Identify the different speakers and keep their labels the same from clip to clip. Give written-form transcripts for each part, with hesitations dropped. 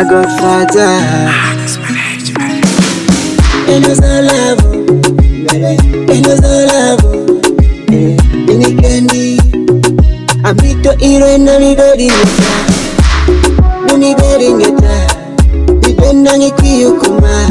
Speaker 1: Godfather. Enozalavo, enozalavo, inikendi. Amito iro na mi bedi ngeta, mi bedi ngeta. Bibenda ngikiyukuma.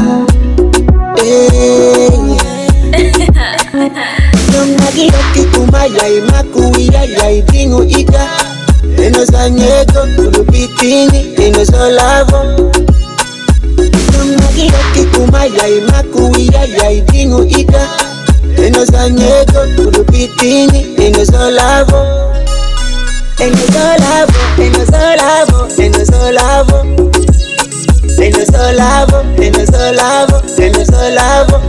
Speaker 1: Nongagiroti kuma yai makuira yai dingu ita. Enozanyeko kulupitini enozolavo. Nongagiroti kuma yai makuira yai dingu ita. Enozanyeko kulupitini enozolavo. Enozolavo, enozolavo, enozolavo. Enozolavo, enozolavo, enozolavo.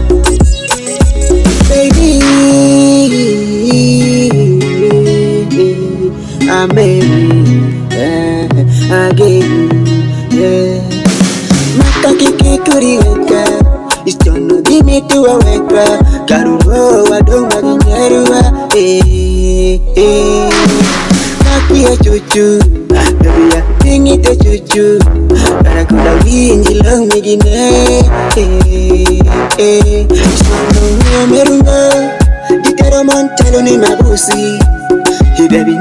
Speaker 1: Baby, I'm again. Makaki kuriweka, istono dimitu waweka. Karuo wadonga ginyeruwa. Makia chuchu, baby ya tingite chuchu. Karakula winji long migine. Sono merunga, ditero montelo ni mabusi. Hey baby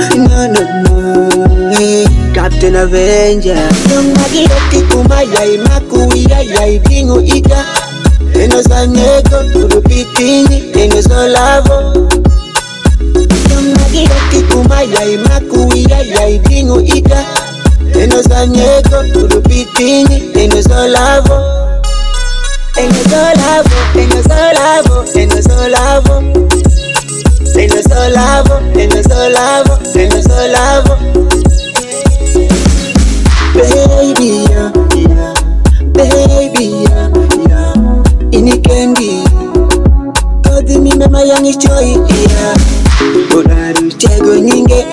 Speaker 1: no, hey Captain Avenger. Nongagiroti kuma yai makuira yai dingu ita. Enozanyeko kulupitini enozolavo. Nongagiroti kuma yai makuira yai dingu ita. Enozanyeko kulupitini enozolavo. Enozolavo, enozolavo, enozolavo. Enozolavo, enozolavo, enozolavo. Baby, yeah, baby, yeah. Inikendi, kodi mime mayangi choi, yeah. Odaru tego nyinge,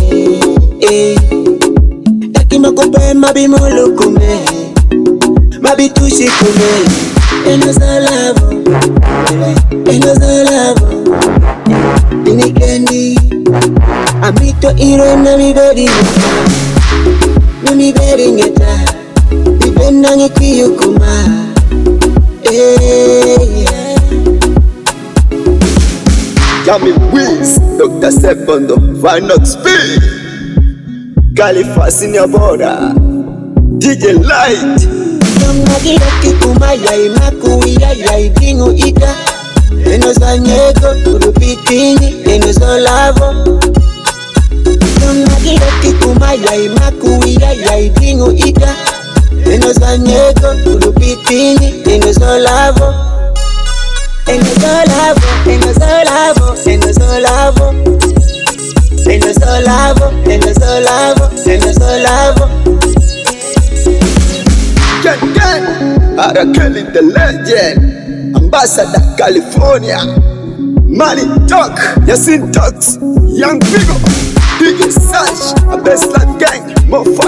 Speaker 1: Takima kope mabi mulukume, mabi tushikume. Enozolavo, enozolavo. Inikendi, amito iro na mi bedi ngeta. Mi bedi ngeta, bibenda ngikiyukuma.
Speaker 2: Yami Wiz, Dr. Sepondo, Vinox Speed, Khalifa Senior Border, DJ Light.
Speaker 1: Nongagiroti kuma yai makuira yai dingu ita. Enozanyeko kulupitini enozolavo. Nongagiroti kuma yai makuira yai dingu ita. Enozanyeko kulupitini enozolavo. Enozolavo, enozolavo, enozolavo. Enozolavo, enozolavo, enozolavo.
Speaker 2: Ken, Arakeli the legend, Ambassador California, Money Talk, Yasin Talks, Young Bigo, DJ Sash, a best life gang, more